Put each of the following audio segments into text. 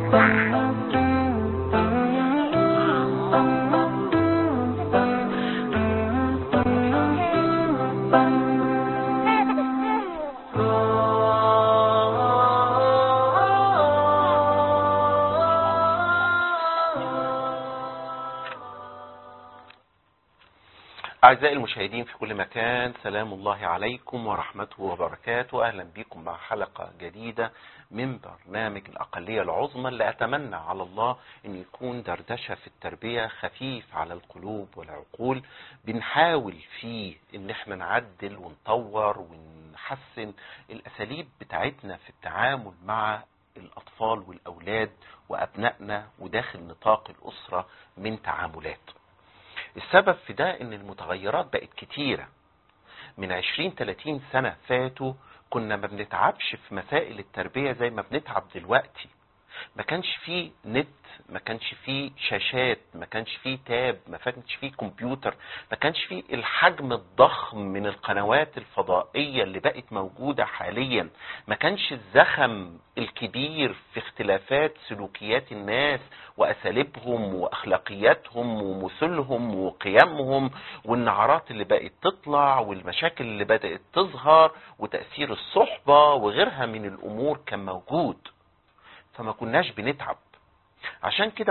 أعزائي المشاهدين في كل مكان، سلام الله عليكم ورحمته وبركاته. أهلا بكم مع حلقة جديدة من برنامج الأقلية العظمى، اللي أتمنى على الله أن يكون دردشة في التربية خفيف على القلوب والعقول. بنحاول فيه أن احنا نعدل ونطور ونحسن الأساليب بتاعتنا في التعامل مع الأطفال والأولاد وأبنائنا وداخل نطاق الأسرة من تعاملات. السبب في ده ان المتغيرات بقت كتيرة. من 20-30 سنة فاتوا كنا ما بنتعبش في مسائل التربية زي ما بنتعب دلوقتي. ما كانش فيه نت، ما كانش فيه شاشات، ما كانش فيه تاب، ما كانش فيه كمبيوتر، ما كانش فيه الحجم الضخم من القنوات الفضائية اللي بقت موجودة حاليا، ما كانش الزخم الكبير في اختلافات سلوكيات الناس وأساليبهم وأخلاقياتهم ومثلهم وقيمهم، والنعرات اللي بقت تطلع والمشاكل اللي بدأت تظهر وتأثير الصحبة وغيرها من الأمور كان موجود. فما كناش بنتعب. عشان كده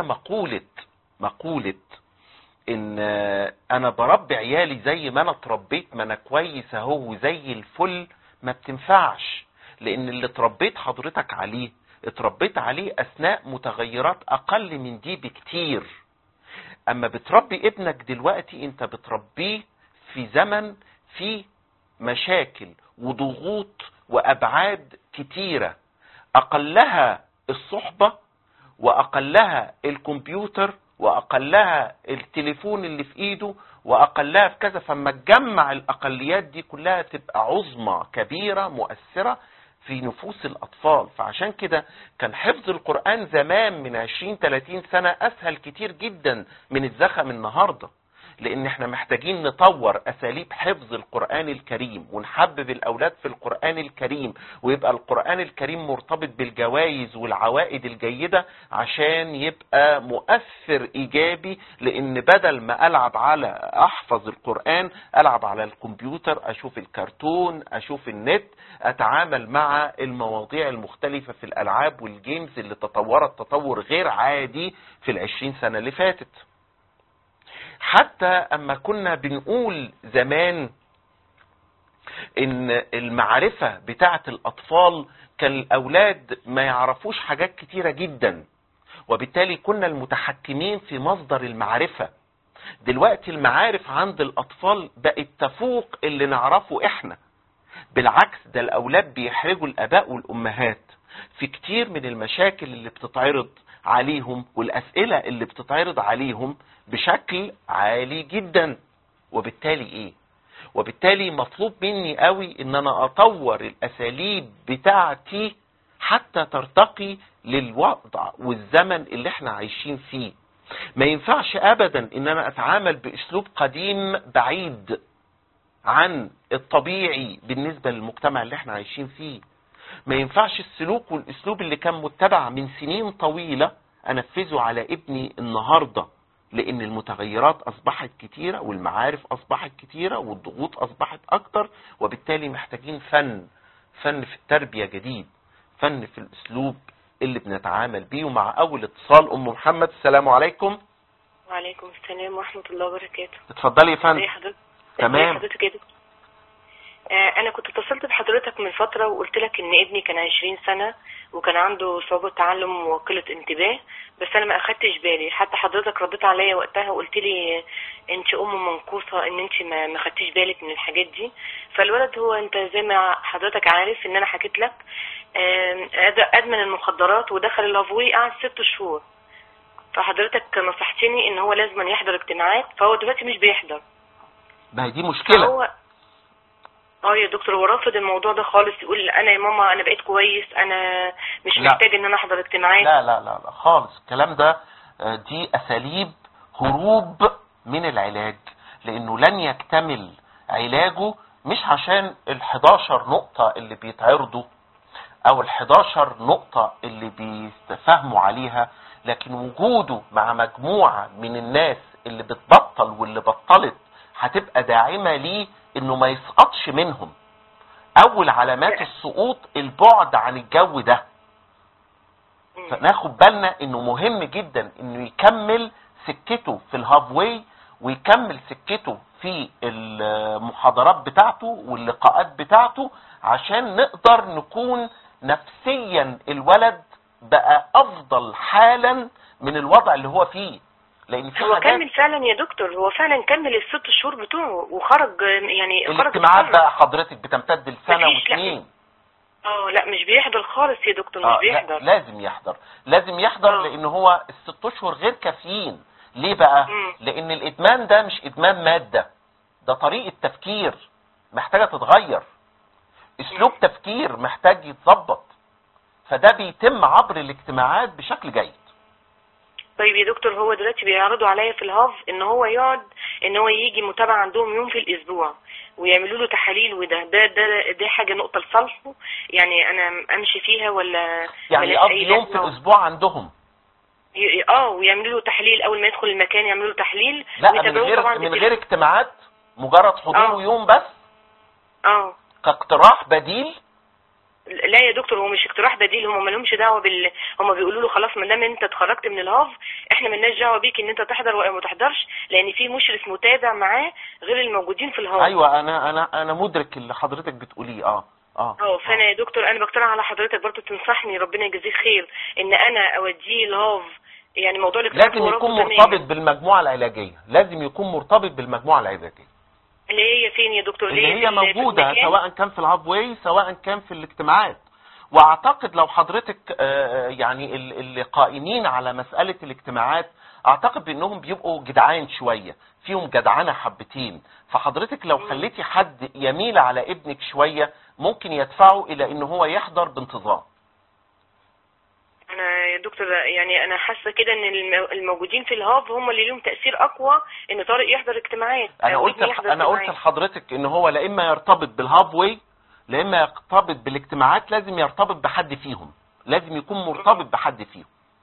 مقولة ان انا بربي عيالي زي ما انا اتربيت، ما انا كويس اهو زي الفل، ما بتنفعش. لان اللي اتربيت حضرتك عليه اتربيت عليه اثناء متغيرات اقل من دي بكتير. اما بتربي ابنك دلوقتي انت بتربيه في زمن فيه مشاكل وضغوط وابعاد كتيرة، اقلها الصحبة واقلها الكمبيوتر واقلها التليفون اللي في ايده واقلها في كذا. فما تجمع الاقليات دي كلها تبقى عظمى كبيرة مؤثرة في نفوس الاطفال. فعشان كده كان حفظ القرآن زمان من 20-30 سنة اسهل كتير جدا من الزخم النهاردة، لان احنا محتاجين نطور اساليب حفظ القرآن الكريم ونحبب الاولاد في القرآن الكريم، ويبقى القرآن الكريم مرتبط بالجوائز والعوائد الجيدة عشان يبقى مؤثر ايجابي. لان بدل ما احفظ القرآن العب على الكمبيوتر، اشوف الكرتون، اشوف النت، اتعامل مع المواضيع المختلفة في الالعاب والجيمز اللي تطورت تطور غير عادي في 20 سنة اللي فاتت. حتى اما كنا بنقول زمان ان المعرفة بتاعة الاطفال كان الاولاد ما يعرفوش حاجات كتيرة جدا، وبالتالي كنا المتحكمين في مصدر المعرفة. دلوقتي المعارف عند الاطفال بقت تفوق اللي نعرفه احنا. بالعكس، ده الاولاد بيحرجوا الاباء والامهات في كتير من المشاكل اللي بتتعرض عليهم والاسئلة اللي بتتعرض عليهم بشكل عالي جدا. وبالتالي مطلوب مني قوي ان انا اطور الاساليب بتاعتي حتى ترتقي للوضع والزمن اللي احنا عايشين فيه. ما ينفعش ابدا ان انا اتعامل باسلوب قديم بعيد عن الطبيعي بالنسبة للمجتمع اللي احنا عايشين فيه. ما ينفعش السلوك والاسلوب اللي كان متبع من سنين طويلة انفذه على ابني النهاردة، لان المتغيرات اصبحت كتيرة والمعارف اصبحت كتيرة والضغوط اصبحت اكتر. وبالتالي محتاجين فن في التربية جديد، فن في الاسلوب اللي بنتعامل بيه. ومع اول اتصال ام محمد، السلام عليكم. وعليكم السلام ورحمة الله وبركاته. اتفضلي يا فندم. ازي حضرتك؟ تمام. حضرتك كده. انا كنت اتصلت بحضرتك من فترة وقلت لك ان ابني كان 20 سنة وكان عنده صعوبة تعلم وقلة انتباه، بس انا ما اخدتش بالي. حتى حضرتك رديت عليا وقتها وقلت لي انت منقوصة ان انت ما خدتيش بالك من الحاجات دي. فالولد هو انت زي ما حضرتك عارف ان انا حكيت لك ادمن المخدرات ودخل الافوي قعد 6 شهور. فحضرتك نصحتني ان هو لازم يحضر اجتماعات، فهو دلوقتي مش بيحضر. ما هي دي مشكلة. يا دكتور، هو رافض الموضوع ده خالص، يقول انا يا ماما انا بقيت كويس، انا مش محتاج ان انا احضر اجتماعات. لا لا لا لا خالص الكلام ده. دي اساليب هروب من العلاج، لانه لن يكتمل علاجه مش عشان ال11 نقطة اللي بيتعرضوا او ال11 نقطة اللي بيتفاهموا عليها، لكن وجوده مع مجموعة من الناس اللي بتبطل واللي بطلت هتبقى داعمة ليه انه ما يسقطش منهم. اول علامات السقوط البعد عن الجو ده، فناخد بالنا انه مهم جدا انه يكمل سكته في الهاف واي، ويكمل سكته في المحاضرات بتاعته واللقاءات بتاعته، عشان نقدر نكون نفسيا الولد بقى افضل حالا من الوضع اللي هو فيه. لان في هو كمل فعلا يا دكتور، هو فعلا كمل ال6 شهور بتوعه وخرج، يعني خرج. الاجتماعات بقى حضرتك بتمتد لسنة واتنين. لا مش بيحضر خالص يا دكتور، مش بيحضر. لازم يحضر، لازم يحضر. لان هو ال6 اشهر غير كافيين. ليه بقى؟ لان الادمان ده مش ادمان مادة، ده طريقة تفكير محتاجة تتغير، اسلوب تفكير محتاج يتظبط، فده بيتم عبر الاجتماعات بشكل جيد. طيب يا دكتور، هو دلوقتي بيعرضوا عليا في الهاف ان هو يقعد، ان هو يجي متابعة عندهم يوم في الاسبوع ويعملوا له تحاليل، وده ده حاجة نقطة لصالحه، يعني انا امشي فيها ولا يعني يقضي يوم في الاسبوع عندهم؟ ويعملوا له تحليل اول ما يدخل المكان، يعملوا له تحليل. لا من غير اجتماعات، مجرد حضور يوم بس. كاقتراح بديل. لا يا دكتور، هو مش اقتراح بديل، هم ما لهمش دعوه هم بيقولوا له خلاص ما دام انت اتخرجت من الهاف، احنا مالناش دعوه بيك ان انت تحضر ولا ما تحضرش، لان في مشرف متابع معاه غير الموجودين في الهاف. ايوه، انا مدرك اللي حضرتك بتقوليه. فانا يا دكتور انا بقترح على حضرتك برضه تنصحني، ربنا يجزيك خير، ان انا اوديه الهاف. يعني موضوع الاقتراح لازم يكون مرتبط بالمجموعه العلاجيه، لازم يكون مرتبط بالمجموعه العلاجيه اللي هي فين يا دكتور؟ اللي هي موجودة سواء كان في الهاب واي سواء كان في الاجتماعات. واعتقد لو حضرتك يعني اللي قائمين على مسألة الاجتماعات، اعتقد بانهم بيبقوا جدعان شوية، فيهم جدعانة حبتين، فحضرتك لو خليتي حد يميل على ابنك شوية ممكن يدفعه الى ان هو يحضر بانتظام. انا يا دكتور يعني انا حاسه كده ان الموجودين في الهاف هم اللي لهم تاثير اقوى ان طارق يحضر اجتماعات. انا قلت لحضرتك ان هو لا اما يرتبط بالهاف واي لا اما يرتبط بالاجتماعات، لازم يرتبط بحد فيهم، لازم يكون مرتبط بحد فيهم.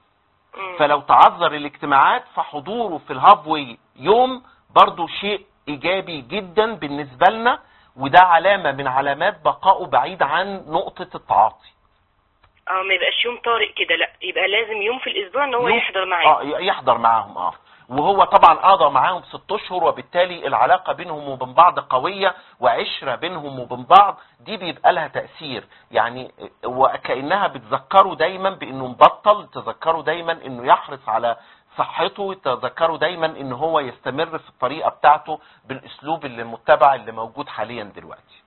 فلو تعذر الاجتماعات فحضوره في الهاف واي يوم برضو شيء ايجابي جدا بالنسبه لنا، وده علامه من علامات بقائه بعيد عن نقطه التعاطي. ما يبقاش يوم طارق كده، لا يبقى لازم يوم في الاسبوع ان هو يحضر معاهم. يحضر معاهم. وهو طبعا قضى معاهم 6 اشهر، وبالتالي العلاقه بينهم وبين بعض قويه، وعشره بينهم وبين بعض، دي بيبقى لها تاثير، يعني وكانها بتذكره دايما بانه مبطل، تذكره دايما انه يحرص على صحته، تذكره دايما ان هو يستمر في الطريقه بتاعته بالاسلوب اللي متبع اللي موجود حاليا دلوقتي.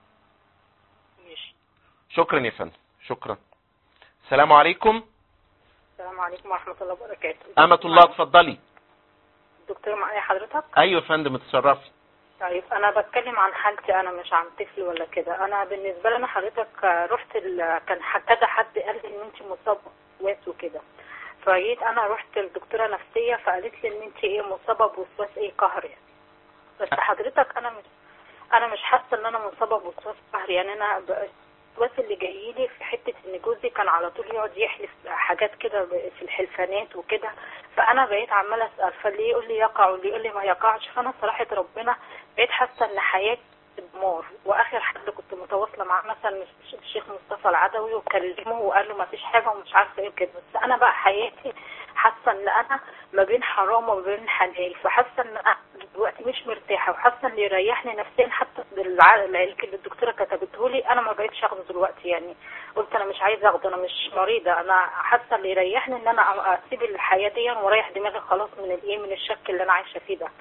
ماشي. شكرا يا فندم، شكرا. السلام عليكم. السلام عليكم ورحمة الله وبركاته. أمة الله، اتفضلي. دكتور معايا حضرتك؟ أيوة يا فندم، اتشرفي. طيب أنا بتكلم عن حالتي أنا، مش عن طفل ولا كده. أنا بالنسبة لنا حضرتك رحت كان كذا حد قال لي إن أنت مصابة بوسواس وكده، فجيت أنا رحت لدكتورة نفسية فقالت لي إن أنت مصابة بوسواس قهري. بس حضرتك أنا مش حاسة إن أنا مصابة بوسواس قهري، يعني أنا الوسواس اللي جاي لي في حته ان جوزي كان على طول يقعد يحلف حاجات كده في الحلفانات وكده، فانا بقيت عماله اسال فاللي يقول لي يقع واللي يقول لي ما يقعش، فانا صراحه ربنا بقيت حاسه ان حياتي دمار. واخر حد كنت متواصله معاه مثلا الشيخ مصطفى العدوي، وكلمه وقال له ما فيش حاجه ومش عارفه ايه كده، بس انا بقى حياتي حاسه ان انا ما بين حرام وما بين حلال، فحاسه ان انا دلوقتي مش مرتاحه، وحاسه اللي يريحني نفسيا حتى العلاج اللي الدكتوره كتبته لي انا ما بقيتش اخده دلوقتي، يعني قلت انا مش عايزه اخده، انا مش مريضه، انا حاسه اللي يريحني ان انا اسيب الحياه دي واريح دماغي خلاص من الشك اللي انا عايشه فيه ده.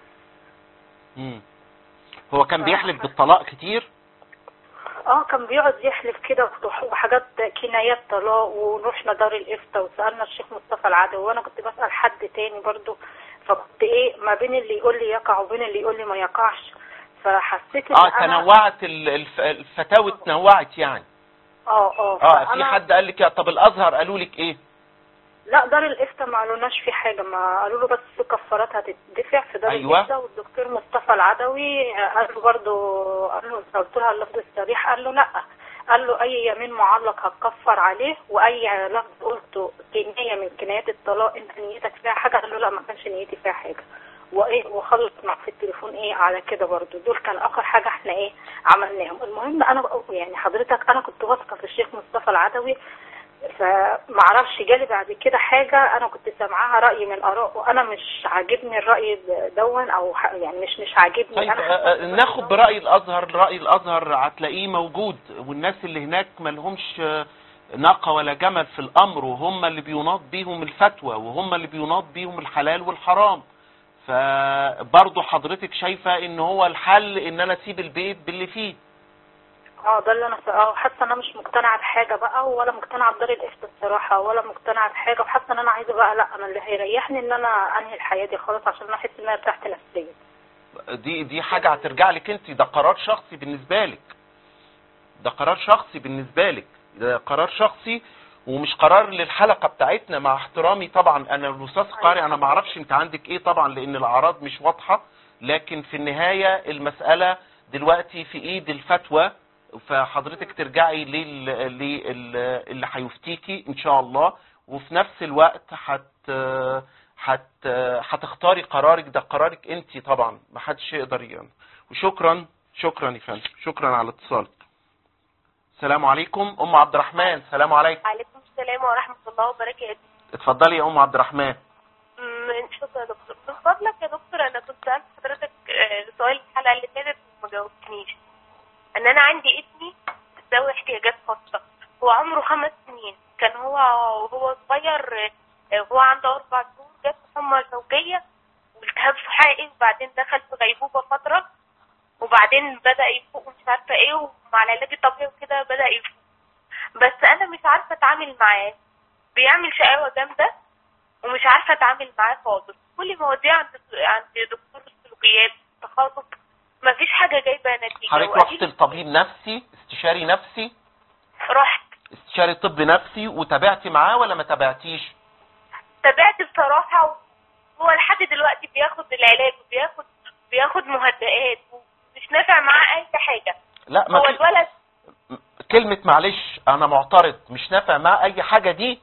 هو كان بيحلف بالطلاق كتير؟ كان بيقعد يحلف كده وحاجات كنايات طلاق، ورحنا دار الافتاء وسالنا الشيخ مصطفى العدوي، وانا كنت بسال حد تاني برضو، فكنت ما بين اللي يقول لي يقع وبين اللي يقول لي ما يقعش، فحسيت ان تنوعت الفتاوى، تنوعت يعني. في حد قال لك طب الازهر قالوا لك ايه؟ لا دار الافتاء ما قالولناش في حاجه، ما قالوا له بس كفارات هتدفع في دار الافتاء، والدكتور مصطفى العدوي قال له برضه، قال له قلت لها اللفظ الصريح، قال له لا، قال له اي يمين معلق هتكفر عليه، واي لفظ قلته كنايه من كنايات الطلاق انت نيتك فيها حاجه. قال له لا ما كانش نيتي فيها حاجه، وايه وخلص معاه في التليفون ايه على كده. برضو دول كان اخر حاجه احنا ايه عملناهم. المهم انا يعني حضرتك انا كنت واثقه في الشيخ مصطفى العدوي، فمعرفش جالي بعد كده حاجه انا كنت سامعاها راي من اراء، وانا مش عاجبني الراي دون، او يعني مش عاجبني. طيب انا ناخد برأي الازهر. رأي الازهر هتلاقيه موجود، والناس اللي هناك ما لهمش ناقة ولا جمل في الامر، وهم اللي بيناط بيهم الفتوى، وهم اللي بيناط بيهم الحلال والحرام. فبرضه حضرتك شايفة ان هو الحل ان انا اسيب البيت باللي فيه. ده اللي انا حاسه انا مش مقتنعه بحاجه بقى، ولا مقتنعه بدار الافتاء الصراحه، ولا مقتنعه بحاجه، وحاسه ان انا عايزه بقى لا انا اللي هيريحني ان انا انهي الحياه دي خلاص، عشان انا احس ان انا ارتحت نفسيا. دي حاجة هترجع لك انت، ده قرار شخصي بالنسبة لك، ده قرار شخصي بالنسبة لك، ده قرار شخصي ومش قرار للحلقة بتاعتنا. مع احترامي طبعا انا الاستاذ قارئ، انا ما اعرفش انت عندك ايه طبعا لان الاعراض مش واضحة، لكن في النهاية المسألة دلوقتي في ايد الفتوى، فحضرتك ترجعي اللي هيفتيكي ان شاء الله، وفي نفس الوقت هتختاري قرارك، ده قرارك انت طبعا، ما حدش يقدر يعني. وشكرا يا فندم، شكرا على اتصالك. السلام عليكم ام عبد الرحمن. السلام عليكم. وعليكم السلام ورحمه الله وبركاته. اتفضلي يا ام عبد الرحمن. شكرا يا دكتور. من فضلك يا دكتور انا كنت سالت حضرتك سؤال الحلقه اللي فاتت وما جاوبتنيش. ان انا عندي ابني ذوي احتياجات خاصه، هو عمره 5 سنين، كان وهو صغير هو عنده 4 شهور جات حمى زوجيه والتهاب سحائي، وبعدين دخل في غيبوبه فتره، وبعدين بدا يفوق ومش عارفه ايه، ومع العلاج الطبيعي وكده بدا يفوق. بس انا مش عارفه اتعامل معاه، بيعمل شقاوه جامده ومش عارفه اتعامل معاه خالص. كل ما اوديه عند دكتور السلوكيات تخاطب مفيش حاجه جايبه نتيجه. حضرتك رحت لطبيب نفسي، استشاري نفسي؟ رحت استشاري طب نفسي وتابعتي معاه ولا ما تابعتيش؟ تابعت بصراحه، وهو لحد دلوقتي بياخد العلاج وبياخد مهدئات ومش نافع معاه اي حاجه. لا ما هو الولد كلمة معلش انا معترض، مش نافع معاه اي حاجة دي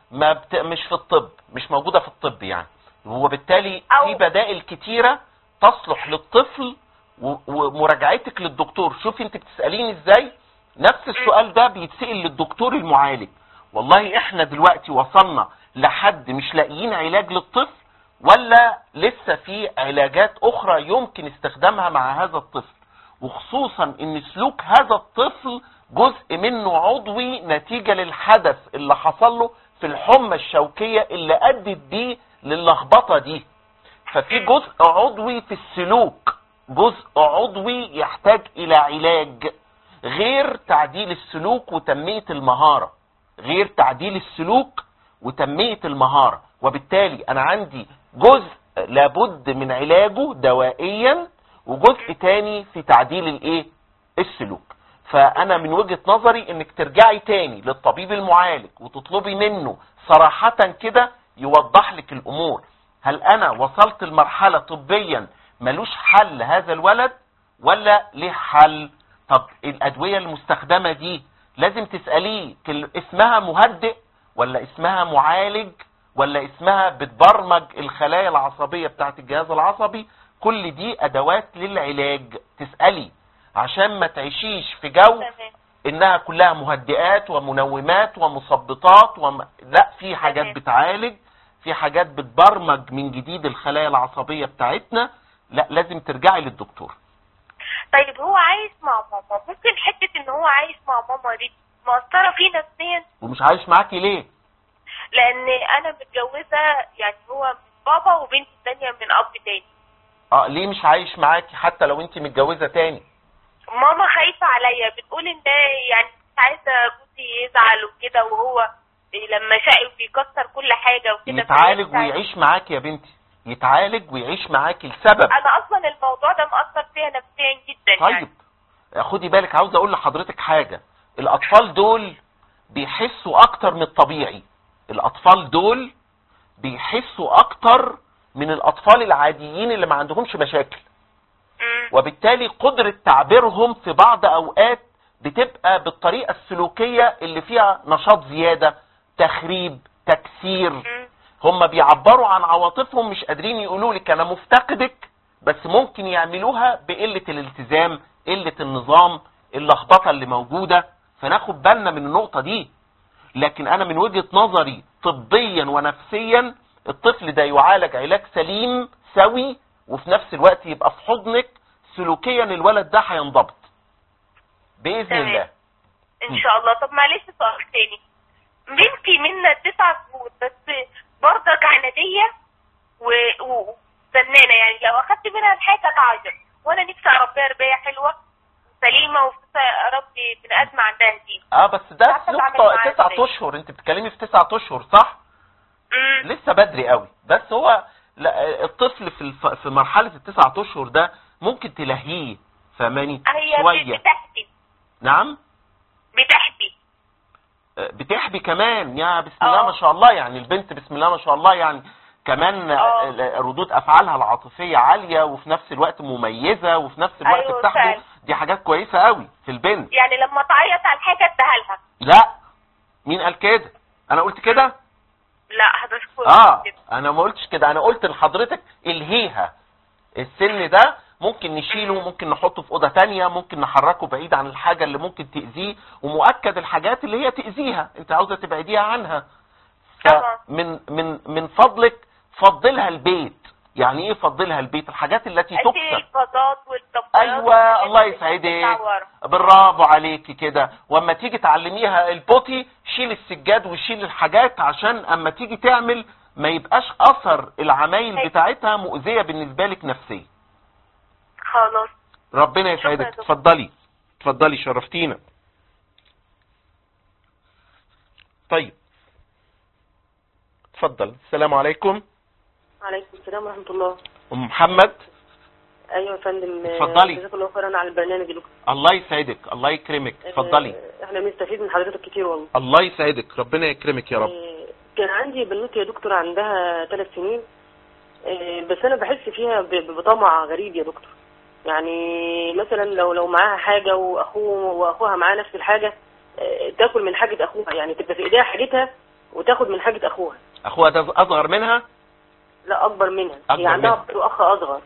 مش في الطب، مش موجودة في الطب يعني، وبالتالي في بدائل كتيرة تصلح للطفل. ومراجعتك للدكتور، شوفي انت بتسأليني ازاي، نفس السؤال ده بيتسأل للدكتور المعالج. والله احنا دلوقتي وصلنا لحد مش لاقيين علاج للطفل، ولا لسه في علاجات اخرى يمكن استخدامها مع هذا الطفل، وخصوصا ان سلوك هذا الطفل جزء منه عضوي نتيجة للحدث اللي حصل له في الحمى الشوكية اللي ادت بيه للخبطة دي. ففي جزء عضوي في السلوك، جزء عضوي يحتاج الى علاج، غير تعديل السلوك وتنمية المهارة، غير تعديل السلوك وتنمية المهارة. وبالتالي انا عندي جزء لابد من علاجه دوائيا، وجزء تاني في تعديل السلوك. فانا من وجهة نظري انك ترجعي تاني للطبيب المعالج وتطلبي منه صراحة كده يوضح لك الامور. هل انا وصلت لمرحلة طبيا ملوش حل هذا الولد ولا ليه حل؟ طب الادوية المستخدمة دي لازم تسأليه اسمها مهدئ ولا اسمها معالج ولا اسمها بتبرمج الخلايا العصبية بتاعت الجهاز العصبي. كل دي ادوات للعلاج، تسألي عشان ما تعيشيش في جو انها كلها مهدئات ومنومات ومثبطات لا، في حاجات بتعالج، في حاجات بتبرمج من جديد الخلايا العصبية بتاعتنا. لا، لازم ترجعي للدكتور. طيب هو عايش مع ماما، ممكن حتة ان هو عايش مع ماما دي مؤثرة فيه نفسيا؟ ومش عايش معاكي ليه؟ لان انا متجوزة، يعني هو من بابا وبنتي الثانية من اب تاني. ليه مش عايش معاكي حتى لو انت متجوزة تاني؟ ماما خايفة عليا، بتقول ان يعني مش عايزة جوزي يزعل وكده، وهو لما شقي وبيكسر كل حاجة وكده. يتعالج ويعيش معاكي يا بنتي، يتعالج ويعيش معاكي لسبب. انا اصلا الموضوع ده مأثر فيها نفسيا جدا. طيب يعني خدي بالك، عاوز اقول لحضرتك حاجة، الاطفال دول بيحسوا اكتر من الطبيعي، الاطفال دول بيحسوا اكتر من الاطفال العاديين اللي ما عندهمش مشاكل، وبالتالي قدرة تعبيرهم في بعض اوقات بتبقى بالطريقة السلوكية اللي فيها نشاط زيادة، تخريب، تكسير. هم بيعبروا عن عواطفهم، مش قادرين يقولوا لك انا مفتقدك، بس ممكن يعملوها بقلة الالتزام، قلة النظام، اللخبطة اللي موجودة. فناخد بالنا من النقطة دي. لكن انا من وجهة نظري طبيا ونفسيا الطفل ده يعالج علاج سليم سوي، وفي نفس الوقت يبقى في حضنك. سلوكيا الولد ده هينضبط بإذن تمام. الله. ان شاء الله. طب معلش سؤال تاني. بنتي منا 9 شهور بس برضك عنادية وزنانة، يعني لو اخدت منها الحاجة تعيط، وانا نفسي اربيها رباية حلوة سليمة ونفسي اربي بني ادم عندها دي. بس ده سلوك 9 اشهر. انت بتتكلمي في 9 اشهر صح؟ لسه بدري قوي. بس هو الطفل في مرحلة ال9 اشهر ده ممكن تلهيه، فاهماني؟ هي بتحبي. نعم بتحبي كمان. يا بسم الله ما شاء الله، يعني البنت بسم الله ما شاء الله، يعني كمان ردود افعالها العاطفية عالية، وفي نفس الوقت مميزة، وفي نفس الوقت بتحبي. دي حاجات كويسة قوي في البنت. يعني لما تعيط على حاجة اديها لها؟ لا، مين قال كده؟ انا قلت كده؟ لا حضرتك انا ما قلتش كده. انا قلت لحضرتك الهيها. السن ده ممكن نشيله، ممكن نحطه في اوضه تانية، ممكن نحركه بعيد عن الحاجه اللي ممكن تاذيه، ومؤكد الحاجات اللي هي تاذيها انت عاوزه تبعديها عنها. من فضلك فضلها البيت. يعني ايه فضلها البيت؟ الحاجات التي تكسر. الفضات والطبيات. ايوه الله يسعدك، برافو عليكي كده. واما تيجي تعلميها البوتي، شيل السجاد وشيل الحاجات، عشان اما تيجي تعمل ما يبقاش اثر العمايل بتاعتها مؤذيه بالنسبه لك نفسيا. خلاص ربنا يسعدك. اتفضلي شرفتينا. طيب اتفضل. السلام عليكم. وعليكم السلام ورحمة الله. ام محمد. ايوه يا فندم. اتفضلي. جزاك الله خيرا على البرنامج دلوقتي. الله يسعدك، الله يكرمك. اتفضلي. احنا بنستفيد من حضرتك كتير والله. الله يسعدك، ربنا يكرمك يا رب. كان عندي بنوتي يا دكتور عندها 3 سنين، بس انا بحس فيها بطمع غريب يا دكتور. يعني مثلا لو معاها حاجة واخوها معاه نفس الحاجة، تاكل من حاجة اخوها، يعني تبقى في ايديها حاجتها وتاخد من حاجة اخوها. اخوها ده اصغر منها؟ لا اكبر منها. هي عندها برضه اخ اصغر.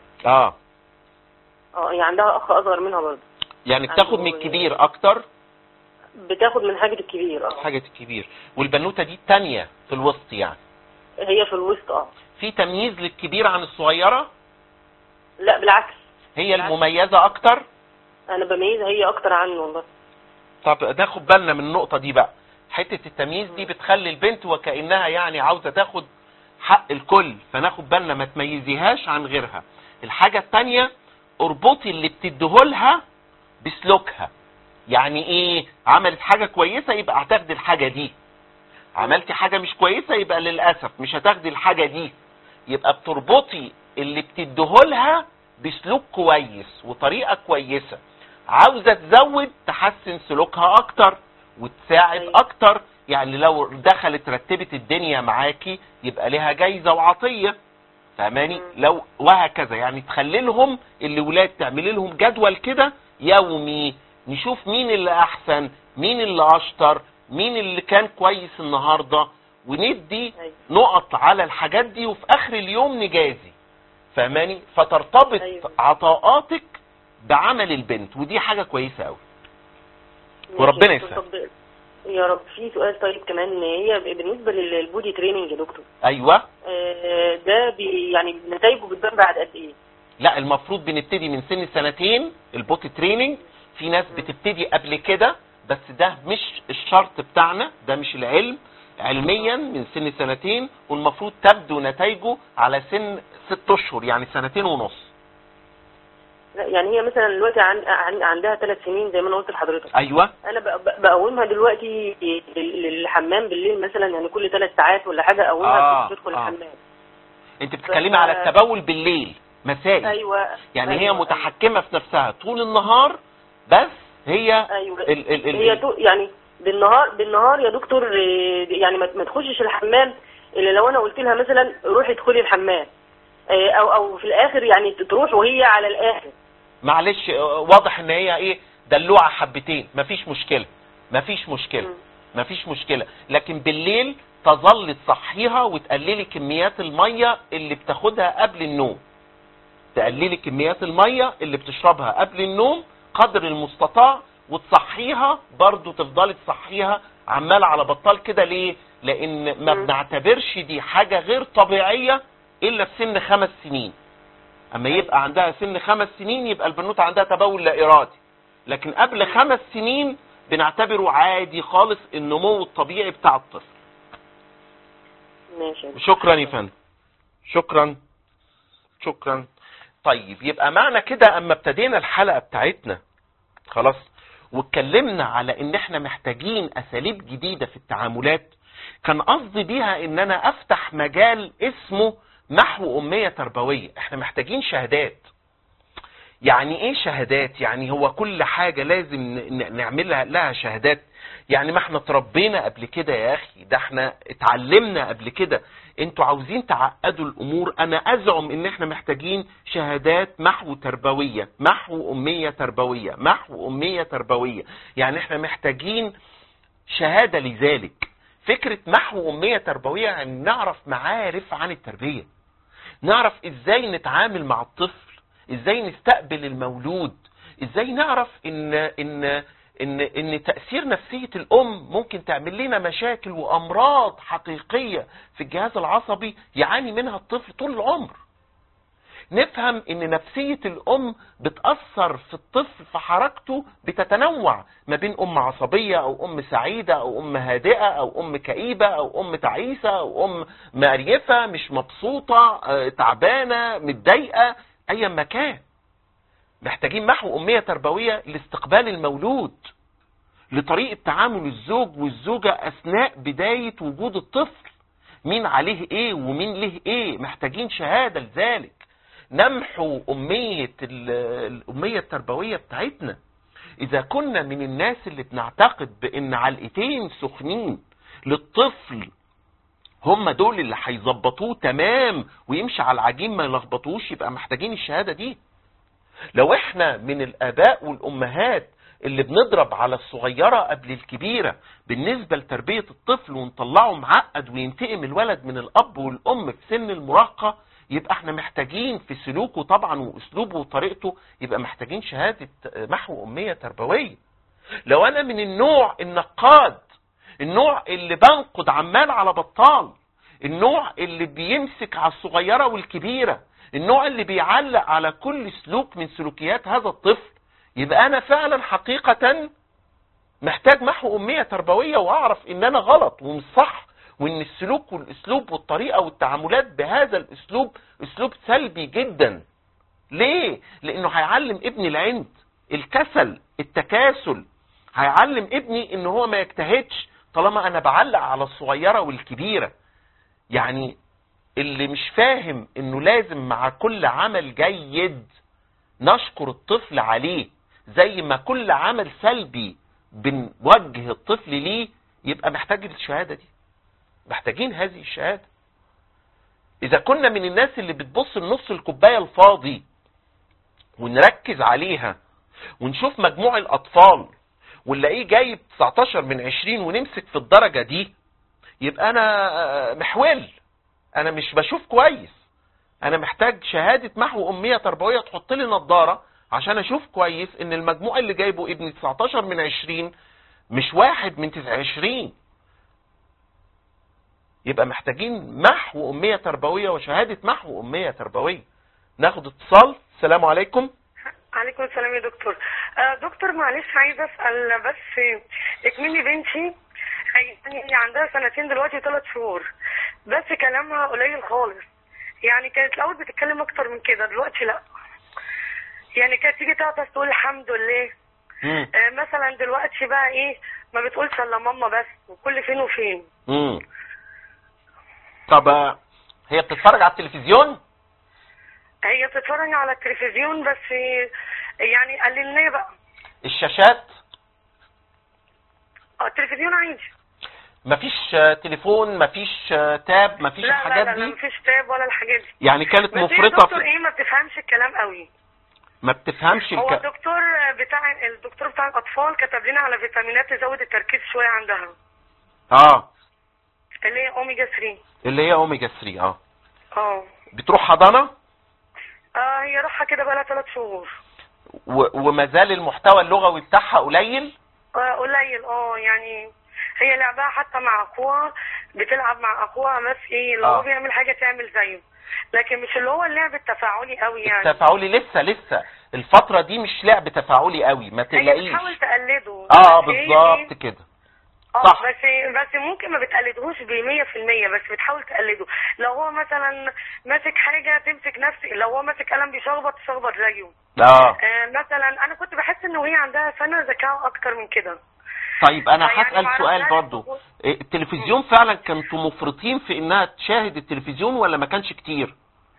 هي عندها اخ اصغر منها برضه. يعني بتاخد من الكبير اكتر؟ بتاخد من حاجة الكبير. حاجة الكبير. والبنوتة دي الثانية في الوسط يعني؟ هي في الوسط. في تمييز للكبير عن الصغيرة؟ لا بالعكس. هي المميزة اكتر؟ انا بميزها هي اكتر عني والله. طب ناخد بالنا من النقطة دي بقى. حتة التمييز دي بتخلي البنت وكأنها يعني عاوزة تاخد حق الكل، فناخد بالنا ما تميزيهاش عن غيرها. الحاجة التانية، اربطي اللي بتديهولها بسلوكها. يعني ايه؟ عملت حاجة كويسة يبقى هتاخدي الحاجة دي، عملتي حاجة مش كويسة يبقى للأسف مش هتاخدي الحاجة دي. يبقى بتربطي اللي بتديهولها بسلوك كويس وطريقة كويسة. عاوزة تزود تحسن سلوكها اكتر وتساعد اكتر. يعني لو دخلت رتبت الدنيا معاكي يبقى لها جايزة وعطية، فاهماني؟ لو وهكذا. يعني تخلي لهم الولاد، تعملي لهم جدول كده يومي، نشوف مين اللي احسن، مين اللي اشطر، مين اللي كان كويس النهاردة، وندي نقط على الحاجات دي، وفي اخر اليوم نجازي، فاهماني؟ فترتبط عطاءاتك بعمل البنت، ودي حاجة كويسة قوي. وربنا يسعدك يا رب. في سؤال طيب كمان، هي بالنسبة للبودي تريننج يا دكتور. ايوه. ده يعني نتائجه بتبان بعد قد ايه؟ لا، المفروض بنبتدي من سن 2 البودي تريننج. في ناس بتبتدي قبل كده، بس ده مش الشرط بتاعنا، ده مش العلم. علميا من سن 2، والمفروض تبدو نتائجه على سن 6 اشهر، يعني 2.5 سنين. لا يعني هي مثلا دلوقتي عندها 3 سنين زي ما انا قلت لحضرتك. ايوه. انا بقومها دلوقتي للحمام بالليل مثلا، يعني كل 3 ساعات ولا حاجه اقومها تدخل الحمام. انت بتتكلمي على التبول بالليل مسائي. ايوه. يعني هي متحكمه في نفسها طول النهار، بس هي يعني بالنهار يا دكتور، يعني ما تخشش الحمام الا لو انا قلت لها مثلا روحي ادخلي الحمام، او في الاخر يعني تروح وهي على الاخر. معلش، واضح ان هي دلوعه حبتين، مفيش مشكله، مفيش مشكله، مفيش مشكله. لكن بالليل تظل تصحيها وتقللي كميات الميه اللي بتاخدها قبل النوم، تقللي كميات الميه اللي بتشربها قبل النوم قدر المستطاع، وتصحيها برضو، تفضلي تصحيها عمال على بطال كده. ليه؟ لان ما بنعتبرش دي حاجه غير طبيعيه الا في سن 5 سنين. اما يبقى عندها سن 5 سنين يبقى البنوته عندها تبول لا ارادي، لكن قبل 5 سنين بنعتبره عادي خالص النمو الطبيعي بتاع الطفل. ماشي. شكرا يا فندم، شكرا شكرا. طيب يبقى معنى كده اما ابتدينا الحلقه بتاعتنا خلاص واتكلمنا على ان احنا محتاجين اساليب جديده في التعاملات، كان قصدي بيها ان انا افتح مجال اسمه محو اميه تربويه. احنا محتاجين شهادات. يعني ايه شهادات؟ يعني هو كل حاجه لازم نعملها لها شهادات؟ يعني ما احنا اتربينا قبل كده يا اخي، ده احنا اتعلمنا قبل كده. انتوا عاوزين تعقدوا الامور، انا ازعم ان احنا محتاجين شهادات محو تربويه، محو اميه تربويه، محو اميه تربويه. يعني احنا محتاجين شهاده لذلك. فكره محو اميه تربويه يعني نعرف معارف عن التربيه، نعرف ازاي نتعامل مع الطفل، ازاي نستقبل المولود، ازاي نعرف ان تأثير نفسية الام ممكن تعمل لنا مشاكل وامراض حقيقية في الجهاز العصبي يعاني منها الطفل طول العمر. نفهم ان نفسية الام بتأثر في الطفل، في حركته بتتنوع ما بين ام عصبية او ام سعيدة او ام هادئة او ام كئيبة او ام تعيسة او ام مقريفة مش مبسوطة تعبانة متضايقة، ايا ما كان. محتاجين محو امية تربوية لاستقبال المولود، لطريقة تعامل الزوج والزوجة اثناء بداية وجود الطفل، مين عليه ايه ومين له ايه، محتاجين شهادة لذلك. نمحو الامية التربوية بتاعتنا. اذا كنا من الناس اللي بنعتقد بان علقتين سخنين للطفل هم دول اللي هيظبطوه تمام ويمشي على العجين ما يلخبطوش، يبقى محتاجين الشهادة دي. لو احنا من الاباء والامهات اللي بنضرب على الصغيرة قبل الكبيرة بالنسبة لتربية الطفل ونطلعه معقد وينتقم الولد من الاب والام في سن المراهقة، يبقى احنا محتاجين في سلوكه طبعا واسلوبه وطريقته، يبقى محتاجين شهادة محو امية تربوية. لو انا من النوع النقاد، النوع اللي بنقد عمال على بطال، النوع اللي بيمسك على الصغيرة والكبيرة، النوع اللي بيعلق على كل سلوك من سلوكيات هذا الطفل، يبقى انا فعلا حقيقة محتاج محو امية تربوية واعرف ان انا غلط ومش صح، وان السلوك والاسلوب والطريقة والتعاملات بهذا الاسلوب اسلوب سلبي جدا. ليه؟ لانه هيعلم ابني العند، الكسل، التكاسل، هيعلم ابني ان هو ما يجتهدش طالما انا بعلق على الصغيرة والكبيرة. يعني اللي مش فاهم انه لازم مع كل عمل جيد نشكر الطفل عليه زي ما كل عمل سلبي بنوجه الطفل ليه، يبقى محتاج الشهادة دي، محتاجين هذه الشهادة. اذا كنا من الناس اللي بتبص لنص الكوباية الفاضي ونركز عليها ونشوف مجموع الاطفال ونلاقيه جايب 19 من 20 ونمسك في الدرجة دي، يبقى انا محول، انا مش بشوف كويس. انا محتاج شهادة محو امية تربوية تحط لي نظارة عشان اشوف كويس ان المجموع اللي جايبه ابني 19 من 20 مش 1 من 29. يبقى محتاجين محو امية تربوية وشهادة محو امية تربوية. ناخد اتصال. السلام عليكم. عليكم السلام يا دكتور. دكتور معلش عايزه اسال بس، اكملي بنتي هي عندها 2 سنين دلوقتي 3 شهور، بس كلامها قليل خالص. يعني كانت الاول بتتكلم اكتر من كده، دلوقتي لا. يعني كانت تيجي تعطس تقول الحمد لله. مثلا دلوقتي بقى ايه، ما بتقولش الا ماما بس، وكل فين وفين. طب هي بتتفرج على التلفزيون؟ هي بتتفرج على التلفزيون بس يعني قللناه بقى. الشاشات؟ التلفزيون عادي. مفيش تليفون، مفيش تاب، مفيش الحاجات دي؟ لا مفيش تاب ولا الحاجات دي. يعني كانت مفرطة بس هي دكتور ايه ما بتفهمش الكلام قوي. ما بتفهمش هو الدكتور بتاع الاطفال كتب لنا على فيتامينات تزود التركيز شويه عندها، اللي هي اوميجا 3. اللي هي اوميجا 3. اه بتروح حضانه؟ هي راحه كده بقى لها 3 شهور. وما زال المحتوى اللغوي بتاعها قليل؟ قليل. يعني هي لعبها حتى مع اخوها، بتلعب مع اخوها بس ايه لو هو بيعمل حاجه تعمل زيه، لكن مش اللي هو اللعب التفاعلي قوي يعني. التفاعلي لسه الفتره دي مش لعب تفاعلي قوي، ما تقلقيش. هي بتحاول تقلده. بالظبط كده. صح. بس ممكن ما بتقلدهوش ب100%، بس بتحاول تقلده. لو هو مثلا ماسك حاجه تمسك نفس، لو هو ماسك قلم بيشخبط تشخبط زيه. مثلا انا كنت بحس ان هي عندها سنه ذكاء اكتر من كده. طيب انا هسأل سؤال برضو، التلفزيون فعلا كنتوا مفرطين في انها تشاهد التلفزيون ولا ما كانش كتير؟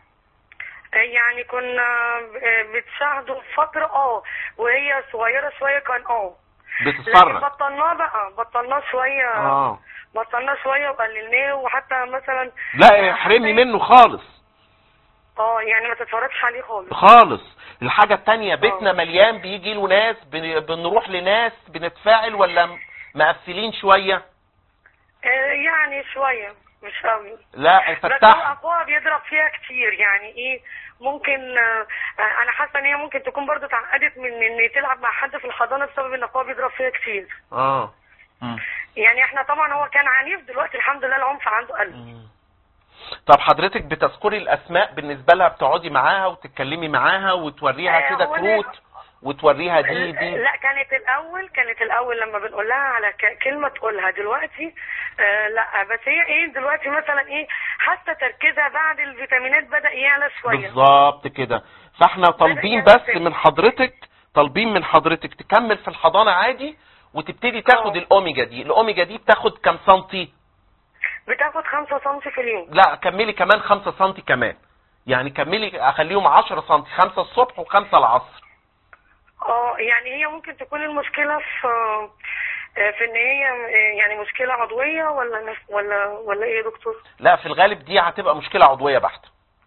يعني كنا بتشاهده فترة وهي صغيرة شوية كان بتتفرج. لكن بطلناه شوية. بطلناه شوية وقللناه، وحتى مثلا لا احرمي منه خالص. يعني ما تتفرجش عليه خالص. الحاجة التانية، بيتنا مليان بيجي له ناس، بنروح لناس بنتفاعل ولا مقفلين شوية؟ يعني شوية مش قوي. لا بس هو اخوها بيضرب فيها كتير، يعني ايه ممكن انا حاسه ان هي ممكن تكون برضو اتعقدت من ان تلعب مع حد في الحضانه بسبب ان اخوها بيضرب فيها كتير. يعني احنا طبعا هو كان عنيف، دلوقتي الحمد لله العنف عنده قل. طب حضرتك بتذكري الاسماء بالنسبه لها؟ بتقعدي معاها وتتكلمي معاها وتوريها كده كروت وتوريها دي؟ لا كانت الاول لما بنقول لها على كلمه تقولها. دلوقتي لا، بس هي ايه دلوقتي مثلا ايه حتى تركيزها بعد الفيتامينات بدأ يعلى شويه. بالظبط كده. فاحنا طالبين بس من حضرتك تكمل في الحضانه عادي، وتبتدي تاخد الاوميجا دي. الاوميجا دي بتاخد كام سنتي؟ بتاخد 5 سنتي في اليوم. لا كملي كمان 5 سنتي كمان، يعني كملي اخليهم 10 سنتي، 5 الصبح و5 العصر. يعني هي ممكن تكون المشكله في ان هي يعني مشكله عضويه ولا ايه يا دكتور؟ لا في الغالب دي هتبقى مشكله عضويه بحته.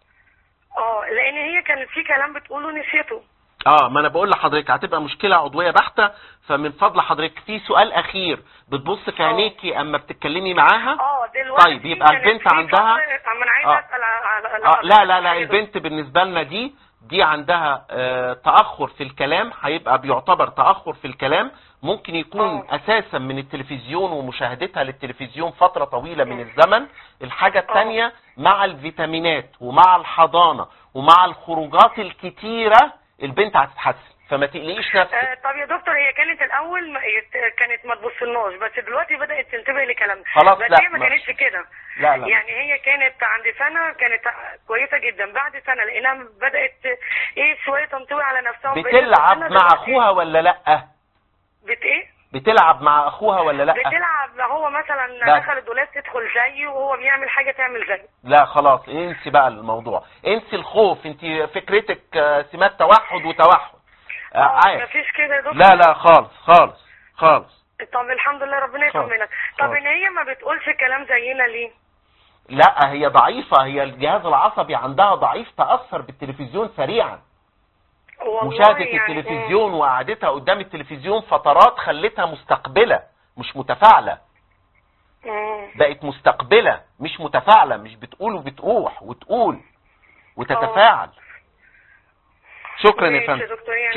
لان هي كانت في كلام بتقوله نسيته. ما انا بقول لحضرتك هتبقى مشكله عضويه بحته. فمن فضل حضرتك في سؤال اخير، بتبص في عينيكي اما بتتكلمي معاها؟ دلوقتي طيب يبقى البنت عندها انا عايزه اسال لا البنت بالنسبه لنا دي عندها تاخر في الكلام، هيبقى بيعتبر تاخر في الكلام. ممكن يكون اساسا من التلفزيون ومشاهدتها للتلفزيون فتره طويله من الزمن. الحاجه الثانيه مع الفيتامينات ومع الحضانه ومع الخروجات الكتيره البنت هتتحسن، فما تقلقيش نفسك. طب يا دكتور، هي كانت الاول كانت ما تبصلناش، بس دلوقتي بدات تنتبه لكلامنا. خلاص. بس لا هي ما كانتش كده. لا يعني هي كانت عند سنه كانت كويسه جدا، بعد سنه لقيناها بدات شويه تنطوي على نفسها. بتلعب مع اخوها ولا لا؟ بتلعب مع اخوها ولا لا؟ بتلعب. هو مثلا دخل الدولاب تدخل زيه، وهو بيعمل حاجه تعمل زيه. لا خلاص انسي بقى الموضوع، انسي الخوف. انت فكرتك سمات توحد وتوحد. مفيش كده يا دكتور. لا خالص. طب الحمد لله، ربنا يطمنك. طب ان هي ما بتقولش كلام زينا ليه؟ لا هي ضعيفه، هي الجهاز العصبي عندها ضعيف، تاثر بالتلفزيون سريعا. مشاهدة التلفزيون وقعدتها قدام التلفزيون فترات خلتها مستقبلة مش متفاعلة. بقت مستقبلة مش متفاعلة، مش بتقول وبتروح وتقول وتتفاعل. شكرا يا فندم.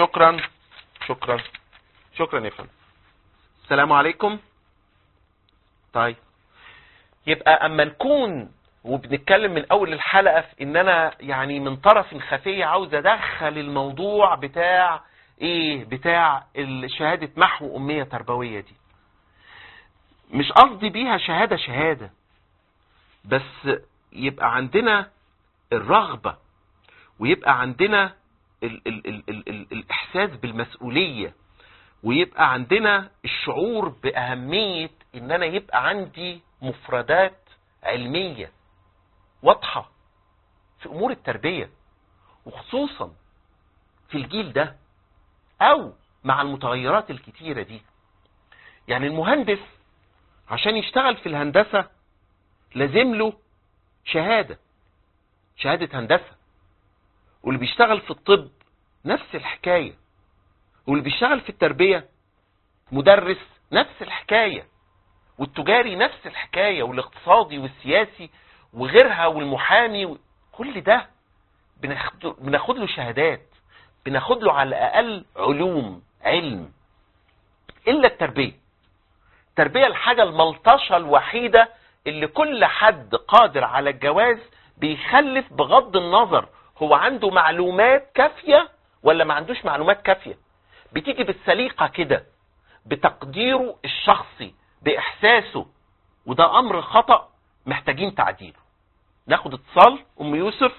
شكرا يا فندم. السلام عليكم. طيب يبقى اما نكون وبنتكلم من اول الحلقة في ان انا يعني من طرف خفية عاوز ادخل الموضوع بتاع بتاع شهادة محو امية تربوية دي. مش قصدي بيها شهادة بس يبقى عندنا الرغبة، ويبقى عندنا الاحساس بالمسؤولية، ويبقى عندنا الشعور باهمية ان انا يبقى عندي مفردات علمية واضحة في امور التربية، وخصوصا في الجيل ده او مع المتغيرات الكتيرة دي. يعني المهندس عشان يشتغل في الهندسة لازم له شهادة هندسة، واللي بيشتغل في الطب نفس الحكاية، واللي بيشتغل في التربية مدرس نفس الحكاية، والتجاري نفس الحكاية، والاقتصادي والسياسي وغيرها والمحامي كل ده بناخد له شهادات، بناخد له على الأقل علم، إلا التربية. التربية الحاجة الملطشة الوحيدة اللي كل حد قادر على الجواز بيخلف بغض النظر هو عنده معلومات كافية ولا ما عندوش معلومات كافية. بتيجي بالسليقة كده، بتقديره الشخصي، بإحساسه، وده أمر خطأ محتاجين تعديله. ناخد اتصال. أم يوسف.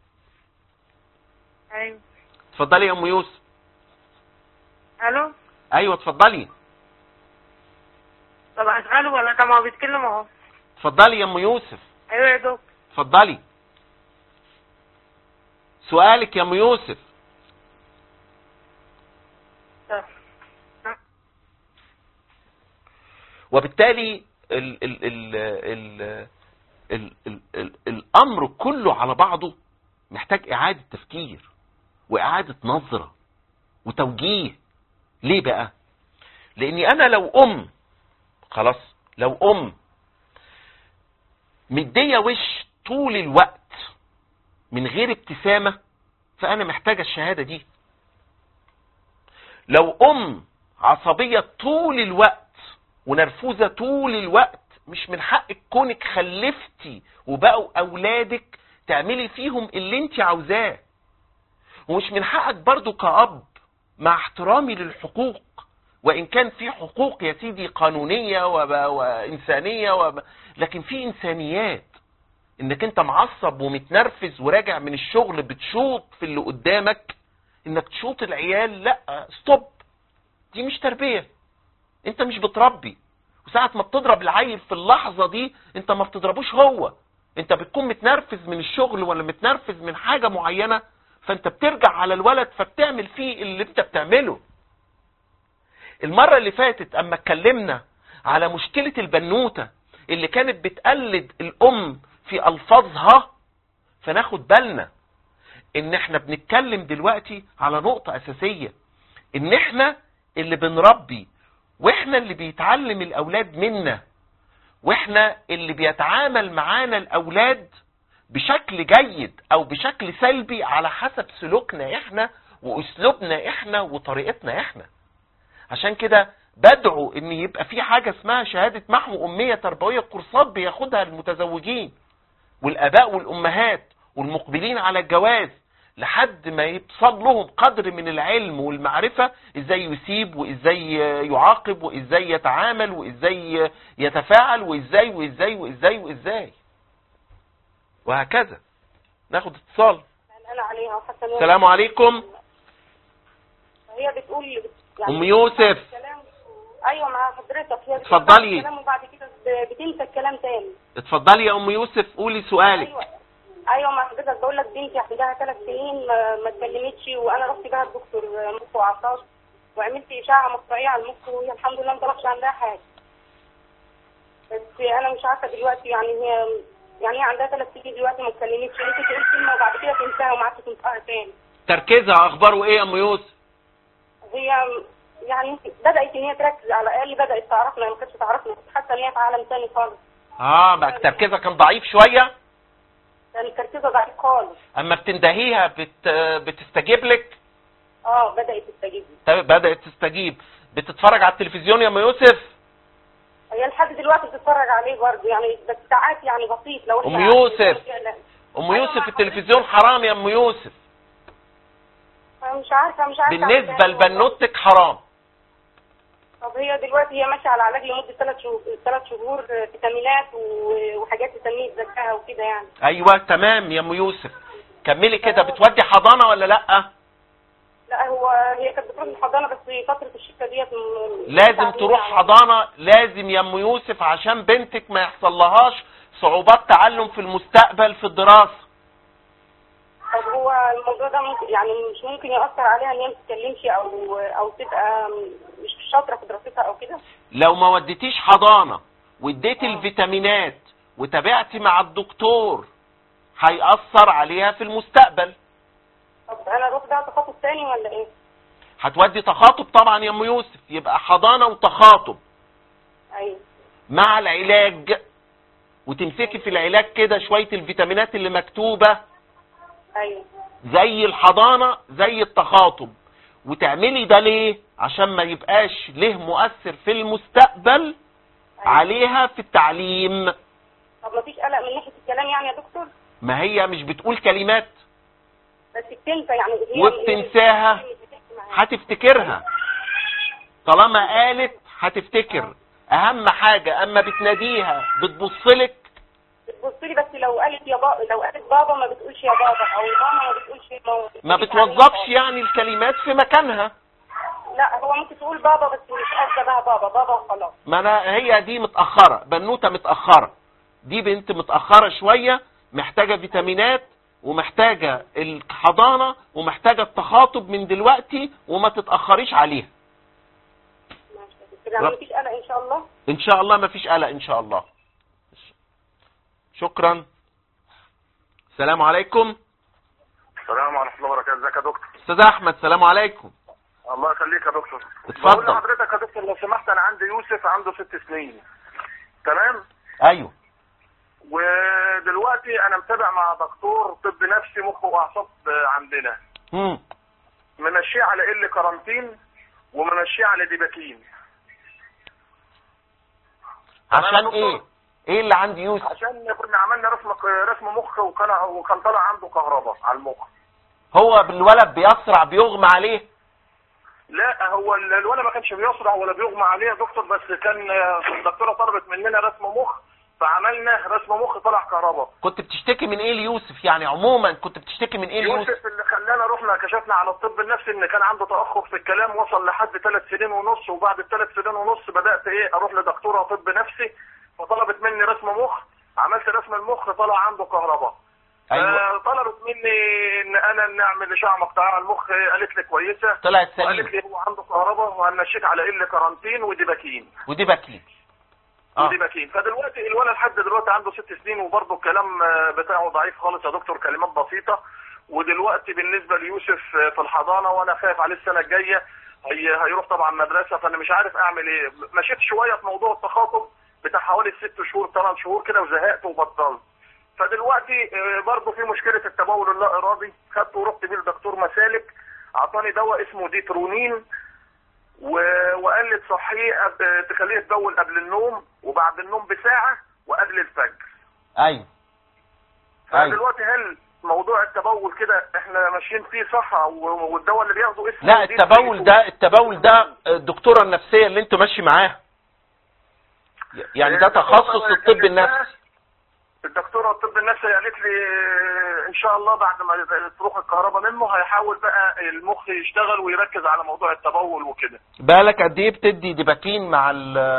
ايوه اتفضلي يا أم يوسف. الو. أيوة اتفضلي. طب اساله ولا طب ما هو بيتكلم اهو. اتفضلي يا أم يوسف. ايوه يا دكتور. اتفضلي سؤالك يا أم يوسف. وبالتالي ال ال ال ال ال ال ال الأمر كله على بعضه محتاج إعادة تفكير وإعادة نظرة وتوجيه. ليه بقى؟ لأني أنا لو خلاص لو مدية وش طول الوقت من غير ابتسامة، فأنا محتاجة الشهادة دي. لو عصبية طول الوقت ونرفوزة طول الوقت، مش من حقك كونك خلفتي وبقوا أولادك تعملي فيهم اللي انت عاوزاه. ومش من حقك برضو كأب، مع احترامي للحقوق، وإن كان في حقوق يا سيدي قانونية وإنسانية لكن في إنسانيات. إنك أنت معصب ومتنرفز وراجع من الشغل بتشوط في اللي قدامك، إنك تشوط العيال، لا ستوب، دي مش تربية، أنت مش بتربي. وساعة ما بتضرب العيل في اللحظة دي أنت ما بتضربوش هو، أنت بتكون متنرفز من الشغل ولا متنرفز من حاجة معينة، فأنت بترجع على الولد فبتعمل فيه اللي أنت بتعمله. المرة اللي فاتت أما اتكلمنا على مشكلة البنوتة اللي كانت بتقلد الأم في ألفاظها، فناخد بالنا إن احنا بنتكلم دلوقتي على نقطة أساسية، إن احنا اللي بنربي، واحنا اللي بيتعلم الأولاد منا، واحنا اللي بيتعامل معانا الأولاد بشكل جيد أو بشكل سلبي على حسب سلوكنا احنا وأسلوبنا احنا وطريقتنا احنا. عشان كده بدعو ان يبقى في حاجة اسمها شهادة محو أمية تربوية، كورسات بياخدها المتزوجين والآباء والأمهات والمقبلين على الجواز، لحد ما يتصل لهم قدر من العلم والمعرفة ازاي يسيب وازاي يعاقب وازاي يتعامل وازاي يتفاعل وازاي وازاي وازاي وازاي وهكذا. ناخد اتصال. السلام عليكم. هي بتقول يعني أم يوسف. ايوه مع حضرتك. هي اتفضلي. الكلام وبعد كده بتنسى الكلام تاني. اتفضلي يا أم يوسف، قولي سؤالك. ايوه مع حضرتك. بقول لك بنتي عندها 3 سنين ما اتكلمتش، وانا رحت بها الدكتور مخ واعصاب وعملت اشعه مقطعيه على المخ، وهي الحمد لله ما طلعش عندها حاجه. بس انا مش عارفه دلوقتي يعني هي عندها 3 سنين دلوقتي ما اتكلمتش، ممكن تقول كلمه وبعد كده تنساها وما عادش تنطقها تاني. تركيزها اخباره ايه يا أم يوسف؟ هي يعني بدأت ان هي تركز، على الاقل بدأت تعرفنا، ما كانتش تعرفنا، كنت حاسه ان هي في عالم ثاني خالص. بقى تركيزها كان ضعيف شويه؟ كان تركيزها ضعيف خالص. اما بتندهيها بتستجيب لك؟ بدأت تستجيب. طيب بدأت تستجيب. بتتفرج على التلفزيون يا أم يوسف؟ هي لحد دلوقتي بتتفرج عليه برضه يعني، بس ساعات يعني بسيط. لو أم يوسف، أم يوسف التلفزيون حرام يا أم يوسف. مش عارفه بالنسبة لبنوتك حرام. طب هي دلوقتي هي ماشيه على علاج لمده 3 شهور فيتامينات وحاجات تنميه ذكائها وكده يعني. ايوه تمام يا أم يوسف، كملي كده. بتودي حضانة ولا لا؟ لا هي كانت بتروح الحضانه، بس فتره الشتاء ديت لازم تروح حضانه، لازم يا أم يوسف، عشان بنتك ما يحصل لهاش صعوبات تعلم في المستقبل في الدراسه. طب هو الموضوع ده ممكن يعني مش ممكن يأثر عليها ان هي ما تتكلمش او تبقى مش شاطره في دراستها او كده؟ لو ما وديتيش حضانه واديتي الفيتامينات وتابعتي مع الدكتور هيأثر عليها في المستقبل. طب انا اروح بقى تخاطب تاني ولا ايه؟ هتودي تخاطب طبعا يا ام يوسف، يبقى حضانة وتخاطب ايوه. مع العلاج، وتمسكي في العلاج كده شوية الفيتامينات اللي مكتوبة ايوه. زي الحضانة زي التخاطب، وتعملي ده ليه؟ عشان ما يبقاش له مؤثر في المستقبل عليها في التعليم. طب مفيش قلق من ناحية الكلام يعني يا دكتور؟ ما هي مش بتقول كلمات بس بتنسى يعني هي وبتنساها، هتفتكرها طالما قالت هتفتكر. اهم حاجة اما بتناديها بتبصلك، بتبصلي، بس لو قالت يا بابا، لو قالت بابا ما بتقولش يا بابا، او ماما ما بتقولش ماما، ما بتوظفش يعني الكلمات في مكانها. لا هو ممكن تقول بابا بس مش قصده بقى بابا خلاص. ما انا هي دي متأخرة، بنوتة متأخرة، دي بنت متأخرة شوية، محتاجة فيتامينات ومحتاجة الحضانة ومحتاجة التخاطب من دلوقتي، وما تتأخريش عليها. ماشي، مفيش قلق ان شاء الله. ان شاء الله مفيش قلق ان شاء الله. شكرا. السلام عليكم. السلام ورحمة الله وبركاته. ازيك يا دكتور؟ استاذ احمد السلام عليكم. الله يخليك يا دكتور. اتفضل. بقول لحضرتك يا دكتور لو سمحت، انا عندي يوسف عنده 6 سنين. تمام؟ ايوه. ودلوقتي انا متابع مع دكتور طب نفسي مخ واعصاب عندنا. ممشيه على كارانتين وممشيه على ديباكين. عشان ايه؟ ايه اللي عند يوسف؟ عشان كنا عملنا رسم مخ، وكان طالع عنده كهرباء على المخ. هو بالولد بيسرع بيغمى عليه؟ لا، هو الولد ما كانش بيسرع ولا بيغمى عليه يا دكتور، بس كان الدكتوره طلبت مننا رسم مخ، فعملنا رسم مخ طلع كهرباء. كنت بتشتكي من ايه ليوسف؟ يعني عموما كنت بتشتكي من ايه ليوسف؟ يوسف اللي خلانا رحنا كشفنا على الطب النفسي ان كان عنده تاخر في الكلام، وصل لحد 3 سنين ونص، وبعد ال3 سنين ونص بدات اروح لدكتوره طب نفسي، فطلبت مني رسم مخ، عملت رسم المخ طلع عنده كهرباء. أيوة. طلبت مني ان انا نعمل اشعه مقطعيه على المخ، قالت لي كويسه، طلعت سليم، قالت لي هو عنده كهرباء وهنمشيك على كارانتين وديباكين. وديباكين. فدلوقتي الولد لحد دلوقتي عنده 6 سنين، وبرضه الكلام بتاعه ضعيف خالص يا دكتور، كلمات بسيطه. ودلوقتي بالنسبه ليوسف في الحضانه، وانا خايف عليه السنه الجايه، هيروح طبعا مدرسه، فانا مش عارف اعمل ايه. مشيت شويه في موضوع التخاطب بتاع حوالي 6 شهور 8 شهور كده، وزهقت وبطلت. فدلوقتي برضه في مشكله التبول اللا ارادي، خدته ورحت بيه لدكتور مسالك، اعطاني دواء اسمه ديترونين، وقال لي تصحيه تخليه يتبول قبل النوم وبعد النوم بساعه وقبل الفجر. ايوه. فدلوقتي هل موضوع التبول كده احنا ماشيين فيه صح، والدواء اللي بياخده اسمه لا، التبول ده الدكتوره النفسيه اللي انت ماشي معاها، يعني ده تخصص الطب النفسي. الدكتوره الطب النفسي قالت لي ان شاء الله بعد ما تروح الكهرباء منه هيحاول بقى المخ يشتغل ويركز على موضوع التبول وكده. بالك قد ايه بتدي ديباكين مع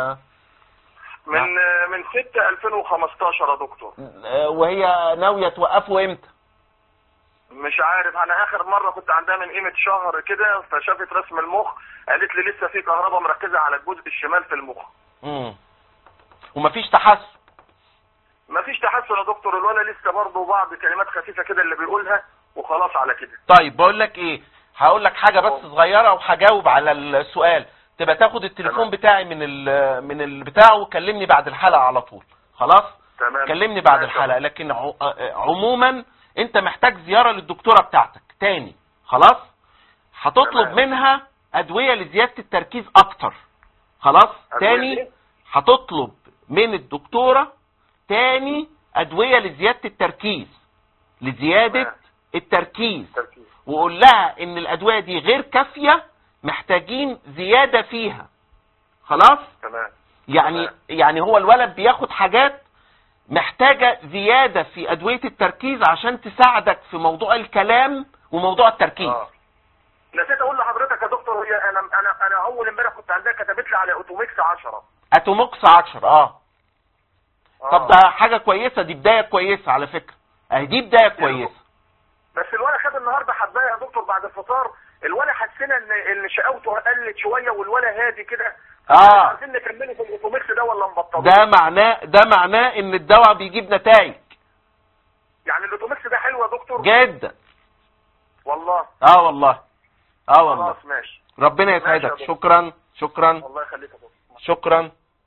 من 6/2015 يا دكتور. وهي ناويه توقفه امتى؟ مش عارف، انا اخر مره كنت عندها من قيمه شهر كده، فشافت رسم المخ قالت لي لسه في كهرباء مركزه على الجزء الشمال في المخ. ومفيش تحسن؟ مفيش تحسن يا دكتور، الولد لسه برضه بعض كلمات خفيفه كده اللي بيقولها وخلاص على كده. طيب بقول لك ايه، هقول لك حاجه بس صغيره وهجاوب على السؤال. تبقى تاخد التليفون بتاعي من البتاع وكلمني بعد الحلقه على طول. خلاص؟ تمام. كلمني بعد الحلقه. لكن عموما انت محتاج زياره للدكتوره بتاعتك تاني. خلاص؟ هتطلب منها ادويه لزياده التركيز اكتر. خلاص؟ تاني هتطلب من الدكتوره تاني ادويه لزياده التركيز، لزياده التركيز. وقول لها ان الادويه دي غير كافيه، محتاجين زياده فيها. خلاص؟ تمام. يعني هو الولد بياخد حاجات محتاجه زياده في ادويه التركيز عشان تساعدك في موضوع الكلام وموضوع التركيز. نسيت اقول لحضرتك يا دكتور، هي انا اول امبارح كنت عندها كتبت لي على اوتوميكس 10. اتوموكس 10. طب ده حاجه كويسه، دي بدايه كويسه على فكره، دي بدايه كويسه. بس الولد خد النهارده حبايه يا دكتور بعد الفطار، الولد حسينا ان شقاوته قلت شويه والولد هادي كده. عايزين نكمله في الاوتوميكس ده ولا نبطله؟ ده معناه ان الدواء بيجيب نتائج. يعني الاوتوميكس ده حلو يا دكتور؟ جدا والله. والله والله. خلاص ماشي. ربنا يسعدك. شكرا. الله يخليك يا دكتور. شكرا.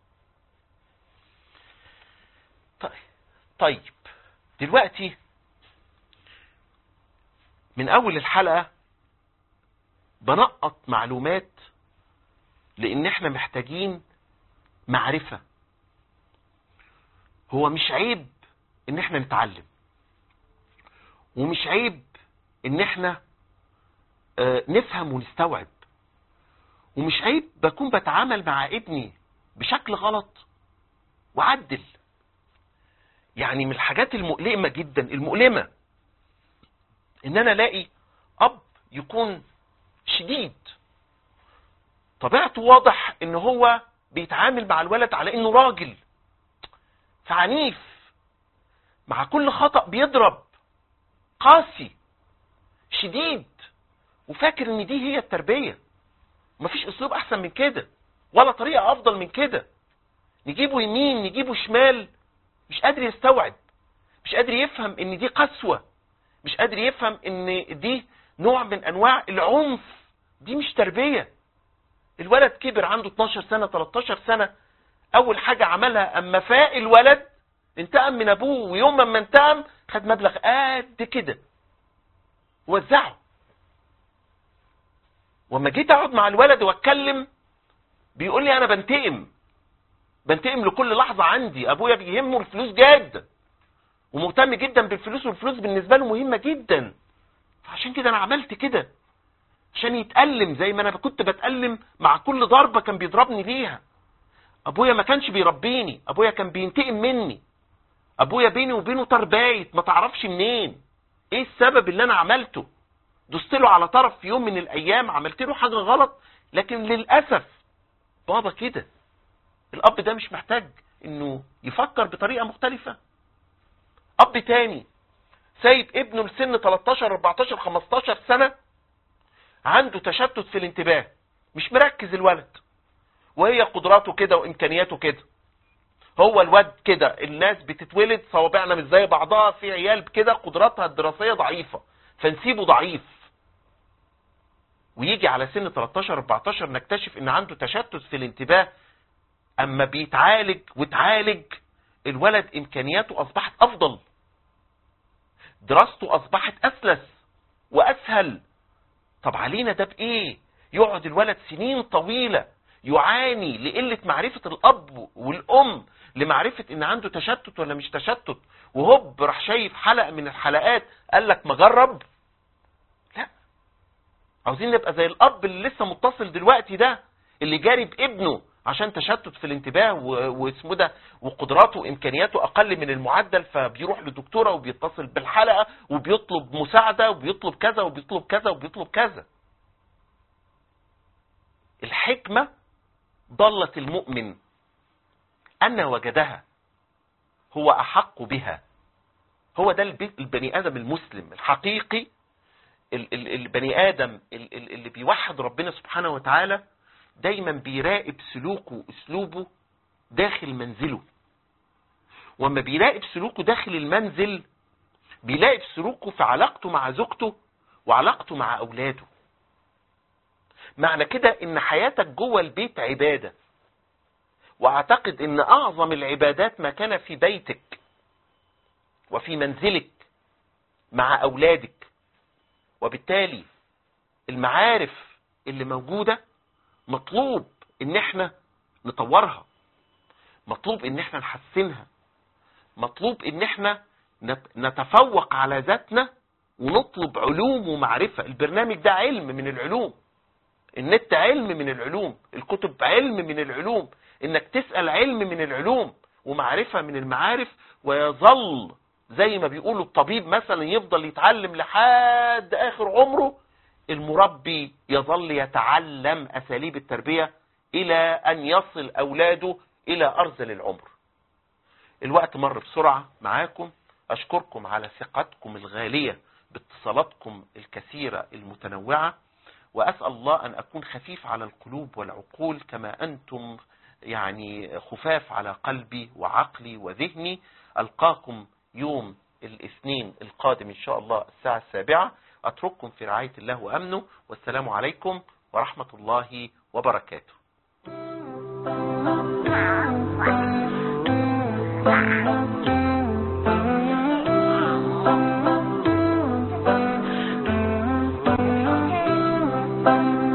طيب دلوقتي من اول الحلقة بنقط معلومات لان احنا محتاجين معرفة. هو مش عيب ان احنا نتعلم، ومش عيب ان احنا نفهم ونستوعب، ومش عيب بكون بتعامل مع ابني بشكل غلط وعدل. يعني من الحاجات المؤلمة جدا، المؤلمة، ان انا الاقي اب يكون شديد، طبيعته واضح ان هو بيتعامل مع الولد على انه راجل، فعنيف، مع كل خطأ بيضرب، قاسي، شديد، وفاكر ان دي هي التربية. مفيش اسلوب احسن من كده ولا طريقة افضل من كده. نجيبه يمين نجيبه شمال، مش قادر يستوعب، مش قادر يفهم ان دي قسوة، مش قادر يفهم ان دي نوع من انواع العنف. دي مش تربية. الولد كبر عنده 12 سنة 13 سنة، اول حاجة عملها اما فاق الولد انتقم من ابوه، ويوم ما انتقم خد مبلغ قد كده ووزعه. وما جيت اقعد مع الولد واتكلم بيقول لي انا بنتقم لكل لحظة عندي. ابويا بيهمه الفلوس جدا ومهتم جدا بالفلوس، والفلوس بالنسبة له مهمة جدا، فعشان كده انا عملت كده عشان يتألم زي ما انا كنت بتألم مع كل ضربة كان بيضربني ليها. ابويا ما كانش بيربيني، ابويا كان بينتقم مني. ابويا بيني وبينه تربايت ما تعرفش منين. ايه السبب اللي انا عملته؟ دوست له على طرف في يوم من الايام، عملت له حاجة غلط، لكن للأسف بابا كده. الاب ده مش محتاج انه يفكر بطريقة مختلفة. اب تاني سايب ابنه لسن 13 14 15 سنة عنده تشتت في الانتباه، مش مركز الولد، وهي قدراته كده وامكانياته كده. هو الواد كده، الناس بتتولد صوابعنا مش زي بعضها، في عيال كده قدراتها الدراسية ضعيفة فنسيبه ضعيف، ويجي على سن 13 14 نكتشف ان عنده تشتت في الانتباه. اما بيتعالج وتعالج الولد امكانياته اصبحت افضل، دراسته اصبحت اسلس واسهل. طب علينا ده بايه؟ يقعد الولد سنين طويلة يعاني لقلة معرفة الاب والام لمعرفة ان عنده تشتت ولا مش تشتت، وهوب راح شايف حلقة من الحلقات قال لك ما جرب. لا، عاوزين نبقى زي الاب اللي لسه متصل دلوقتي ده، اللي جاري بابنه عشان تشتت في الانتباه واسمه ده، وقدراته وامكانياته اقل من المعدل، فبيروح لدكتوره وبيتصل بالحلقه وبيطلب مساعده وبيطلب كذا وبيطلب كذا وبيطلب كذا. الحكمه ضلت المؤمن ان وجدها هو احق بها. هو ده البني ادم المسلم الحقيقي، البني ادم اللي بيوحد ربنا سبحانه وتعالى، دايما بيراقب سلوكه واسلوبه داخل منزله. وما بيراقب سلوكه داخل المنزل بيراقب سلوكه في علاقته مع زوجته وعلاقته مع اولاده. معنى كده ان حياتك جوه البيت عبادة، واعتقد ان اعظم العبادات ما كان في بيتك وفي منزلك مع اولادك. وبالتالي المعارف اللي موجودة مطلوب ان احنا نطورها، مطلوب ان احنا نحسنها، مطلوب ان احنا نتفوق على ذاتنا ونطلب علوم ومعرفة. البرنامج ده علم من العلوم، النت علم من العلوم، الكتب علم من العلوم، انك تسأل علم من العلوم ومعرفة من المعارف. ويظل زي ما بيقولوا الطبيب مثلا يفضل يتعلم لحد اخر عمره، المربي يظل يتعلم أساليب التربية إلى أن يصل أولاده إلى أرذل العمر. الوقت مر بسرعة معاكم. أشكركم على ثقتكم الغالية باتصالاتكم الكثيرة المتنوعة، وأسأل الله أن أكون خفيف على القلوب والعقول كما أنتم يعني خفاف على قلبي وعقلي وذهني. ألقاكم يوم الاثنين القادم إن شاء الله الساعة 7. أترككم في رعاية الله وأمنه، والسلام عليكم ورحمة الله وبركاته. Bye.